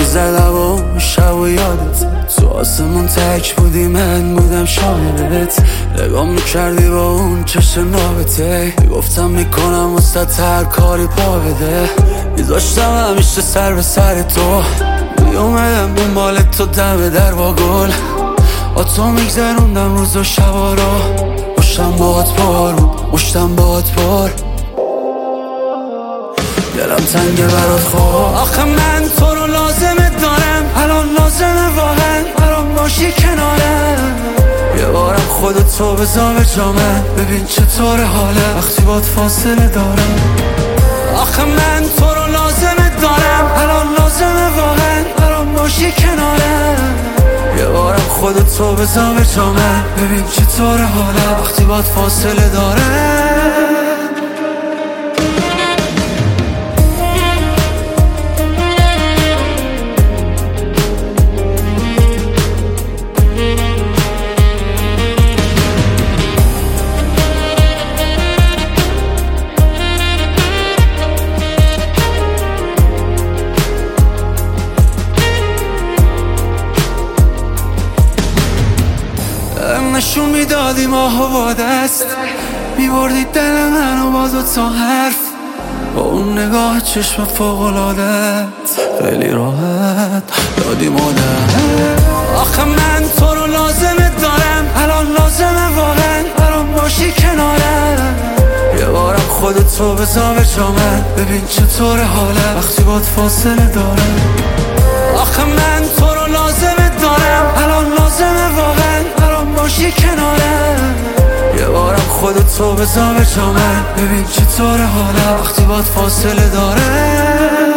میزدم و اون شب و یادت تو آسمون تک بودی، من بودم شاهدت. نگاه میکردی با اون چشم نابته، میگفتم میکنم وسط هر کاری پا بده. میذاشتم همیشه سر به سر تو، میومدم دنبال تو دم در با گل. با تو میگذروندم روز و شبا رو، مشتم باهات پر بود، مشتم باهات پر. دلم تنگه برات خواه، آخه من تو رو لازمت دارم. الان لازمه واقعا برام باشی کنارم. یه بارم خودتو بذار به جا من، ببین چطور حاله وقتی باد فاصله دارم. آخه من تو رو لازمت دارم. الان لازمه واقعا برام باشی کنارم. یه بارم خودتو بذار به جا من، ببین چطور حاله وقتی باد فاصله دارم. نشون میدادی ماهو با دست، میبردی دل منو با دوتا حرف. با اون نگاه چشم فوق‌العادت خیلی راحت دادی مادر. آخه من تو رو لازمت دارم. الان لازمه واقعا برام باشی کنارم. یه بارم خودتو بذار به جا من، ببین چطور حاله وقتی باد فاصله دارم. آخه من تو رو لازمت دارم. الان لازمه واقعا برام باشی کنارم. یه بارم خودتو بذار به جا من، ببین چطور حاله وقتی باد فاصله داره.